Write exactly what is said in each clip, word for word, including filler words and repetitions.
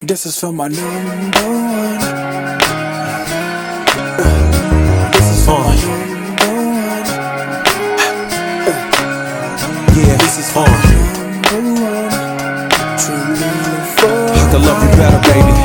This is for my number one. This is for my number one. Yeah, This is for uh, my number one. Truly for I could love you better, baby.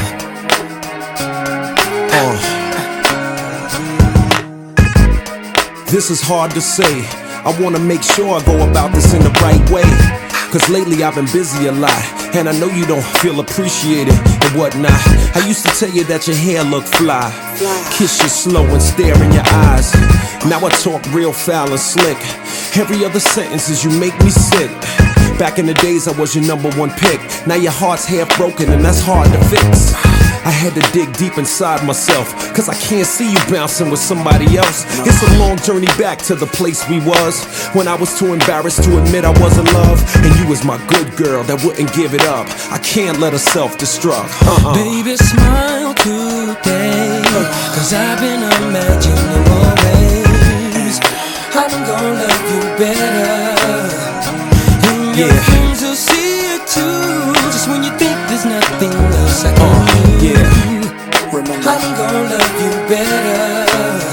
Uh. This is hard to say. I wanna make sure I go about this in the right way. Cause lately I've been busy a lot, and I know you don't feel appreciated and whatnot. I used to tell you that your hair looked fly, kiss you slow and stare in your eyes. Now I talk real foul and slick. Every other sentence is you make me sick. Back in the days I was your number one pick. Now your heart's half broken and that's hard to fix. I had to dig deep inside myself, cause I can't see you bouncing with somebody else. It's a long journey back to the place we was, when I was too embarrassed to admit I was in love. And you was my good girl that wouldn't give it up. I can't let her self-destruct. uh-uh. Baby, smile today, cause I've been imagining more ways I'm gonna love you better. And your Yeah. friends will see it too, just when you think there's nothing else I can Uh, do. yeah. Remember, I'm gonna love you better.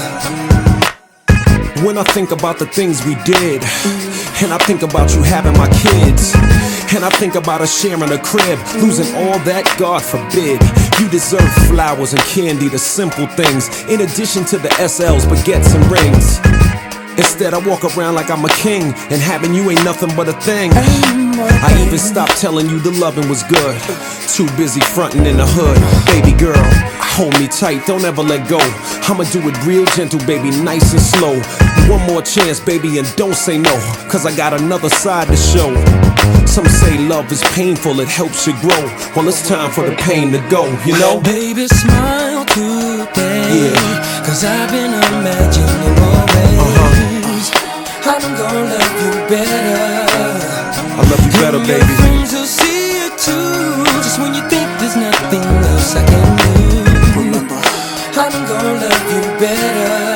When I think about the things we did, and I think about you having my kids, and I think about us sharing a crib, losing all that, God forbid. You deserve flowers and candy, the simple things, in addition to the S Ls, baguettes and rings. Instead I walk around like I'm a king, and having you ain't nothing but a thing. I even stopped telling you the loving was good, too busy fronting in the hood. Baby girl, hold me tight, don't ever let go. I'ma do it real gentle, baby, nice and slow. One more chance, baby, and don't say no, cause I got another side to show. Some say love is painful, it helps you grow. Well, it's time for the pain to go, you know? Baby, smile today, Yeah. cause I've been imagining more ways Uh-huh. I'm gonna love you better. I love you better, And your baby. friends will see it too, just when you think there's nothing else I can do. remember, I'm gonna love you better.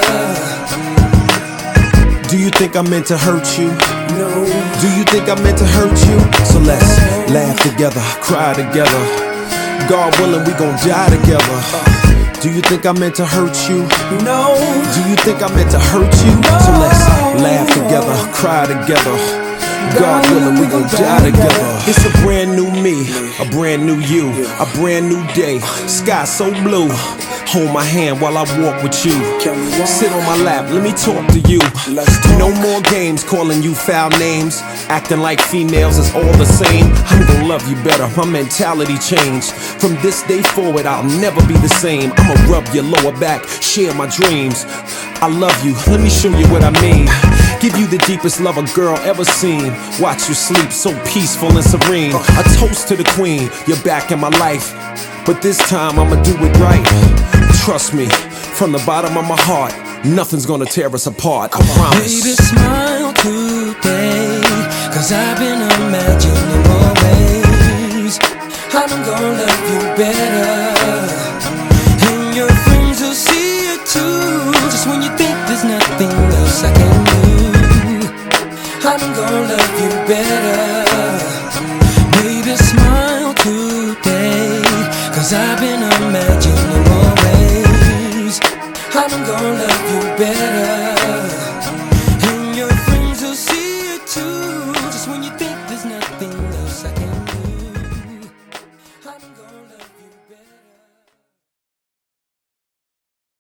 Do you think I meant to hurt you? no. Do you think I meant to hurt you? So let's laugh together, cry together. God willing, we gon' die together. Do you think I meant to hurt you? No, Do you think I meant to hurt you? So let's laugh together, cry together. God willing, we gon' die together. It's a brand new me, a brand new you, a brand new day. Sky so blue. Hold my hand while I walk with you. Can we walk? Sit on my lap, let me talk to you. Let's talk. No more games calling you foul names, acting like females is all the same. I'm gonna love you better, my mentality changed. From this day forward, I'll never be the same. I'ma rub your lower back, share my dreams. I love you, let me show you what I mean. Give you the deepest love a girl ever seen. Watch you sleep so peaceful and serene. A toast to the queen, you're back in my life. But this time I'ma do it right. Trust me, from the bottom of my heart, nothing's gonna tear us apart, I promise. Baby, smile today, cause I've been imagining more ways I'm gonna love you better. And your friends will see it too, just when you think there's nothing else I can do. I'm gonna love you better. Baby, smile today, cause I've been imagining more ways I'm gonna love you better. And your friends will see it too, just when you think there's nothing else I can do. I'm gonna love you better.